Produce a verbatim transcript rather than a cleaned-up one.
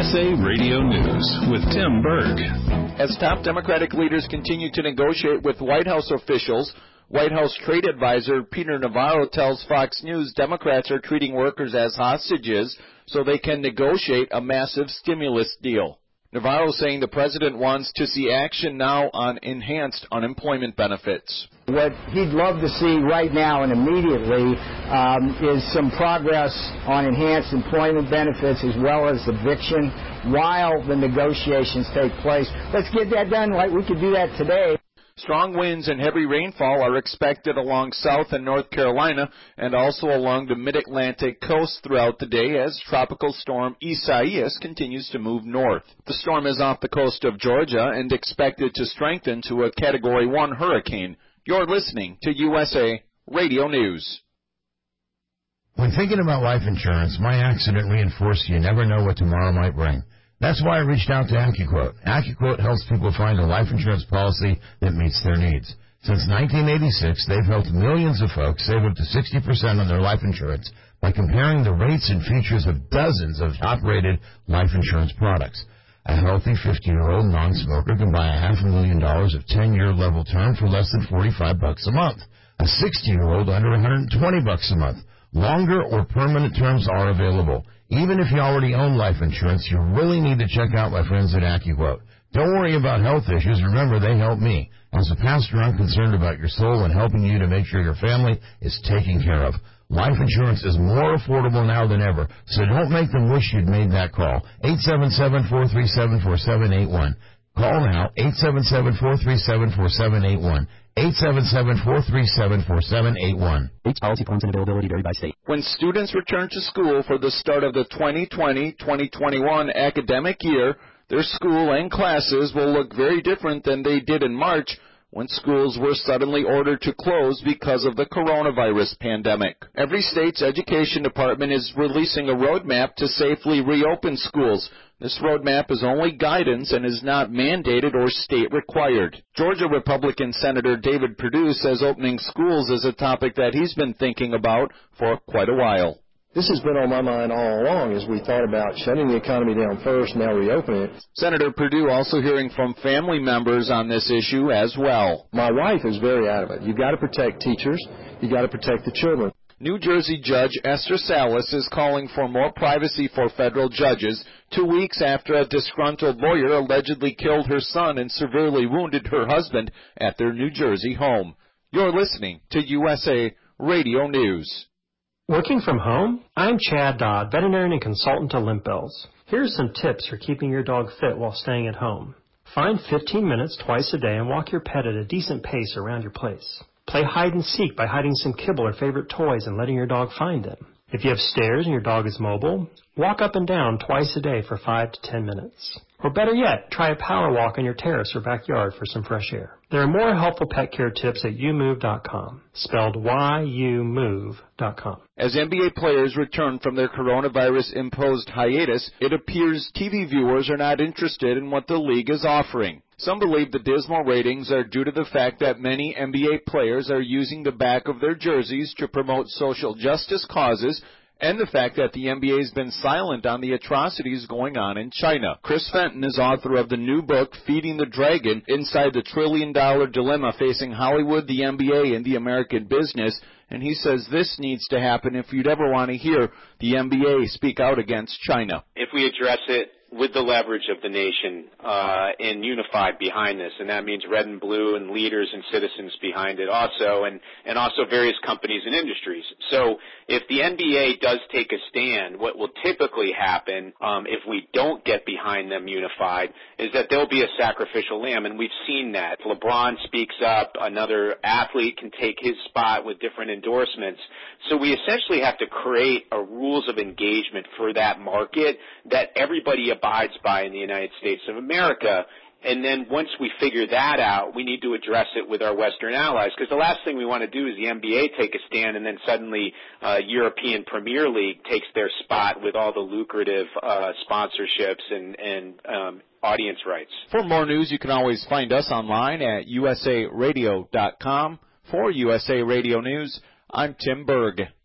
S A Radio News with Tim Berg. As top Democratic leaders continue to negotiate with White House officials, White House trade advisor Peter Navarro tells Fox News Democrats are treating workers as hostages so they can negotiate a massive stimulus deal. Navarro saying the president wants to see action now on enhanced unemployment benefits. What he'd love to see right now and immediately um, is some progress on enhanced employment benefits as well as eviction while the negotiations take place. Let's get that done. Like we could do that today. Strong winds and heavy rainfall are expected along South and North Carolina and also along the mid-Atlantic coast throughout the day as tropical storm Isaias continues to move north. The storm is off the coast of Georgia and expected to strengthen to a Category one hurricane. You're listening to U S A Radio News. When thinking about life insurance, my accident reinforced you never know what tomorrow might bring. That's why I reached out to AccuQuote. AccuQuote helps people find a life insurance policy that meets their needs. Since nineteen eighty-six, they've helped millions of folks save up to sixty percent on their life insurance by comparing the rates and features of dozens of top-rated life insurance products. A healthy fifty-year-old non-smoker can buy a half a million dollars of ten-year level term for less than forty-five bucks a month. A sixty-year-old under one hundred twenty bucks a month. Longer or permanent terms are available. Even if you already own life insurance, you really need to check out my friends at AccuQuote. Don't worry about health issues. Remember, they help me. As a pastor, I'm concerned about your soul and helping you to make sure your family is taken care of. Life insurance is more affordable now than ever, so don't make them wish you'd made that call. eight seven seven, four three seven, four seven eight one. Call now, eight seven seven, four three seven, four seven eight one. eight seven seven, four three seven, four seven eight one. Each policy forms and availability vary by state. When students return to school for the start of the twenty twenty, twenty twenty-one academic year, their school and classes will look very different than they did in March when schools were suddenly ordered to close because of the coronavirus pandemic. Every state's education department is releasing a roadmap to safely reopen schools. This roadmap is only guidance and is not mandated or state required. Georgia Republican Senator David Perdue says opening schools is a topic that he's been thinking about for quite a while. This has been on my mind all along as we thought about shutting the economy down first, now reopening it. Senator Perdue also hearing from family members on this issue as well. My wife is very adamant. You've got to protect teachers. You've got to protect the children. New Jersey Judge Esther Salas is calling for more privacy for federal judges two weeks after a disgruntled lawyer allegedly killed her son and severely wounded her husband at their New Jersey home. You're listening to U S A Radio News. Working from home? I'm Chad Dodd, veterinarian and consultant to Limp Bells. Here's some tips for keeping your dog fit while staying at home. Find fifteen minutes twice a day and walk your pet at a decent pace around your place. Play hide and seek by hiding some kibble or favorite toys and letting your dog find them. If you have stairs and your dog is mobile, walk up and down twice a day for five to ten minutes. Or better yet, try a power walk on your terrace or backyard for some fresh air. There are more helpful pet care tips at you move dot com, spelled Y U move dot com. As N B A players return from their coronavirus-imposed hiatus, it appears T V viewers are not interested in what the league is offering. Some believe the dismal ratings are due to the fact that many N B A players are using the back of their jerseys to promote social justice causes and the fact that the N B A has been silent on the atrocities going on in China. Chris Fenton is author of the new book, Feeding the Dragon, Inside the Trillion-Dollar Dilemma Facing Hollywood, the N B A, and the American Business, and he says this needs to happen if you'd ever want to hear the N B A speak out against China. If we address it with the leverage of the nation uh, and unified behind this, and that means red and blue and leaders and citizens behind it also, and, and also various companies and industries. So if the N B A does take a stand, what will typically happen um, if we don't get behind them unified is that there'll be a sacrificial lamb, and we've seen that. If LeBron speaks up, another athlete can take his spot with different endorsements. So we essentially have to create a rules of engagement for that market that everybody abides by in the United States of America. And then once we figure that out, we need to address it with our Western allies, because the last thing we want to do is the N B A take a stand and then suddenly uh, European Premier League takes their spot with all the lucrative uh, sponsorships and, and um, audience rights. For more news, you can always find us online at U S A radio dot com. For U S A Radio News, I'm Tim Berg.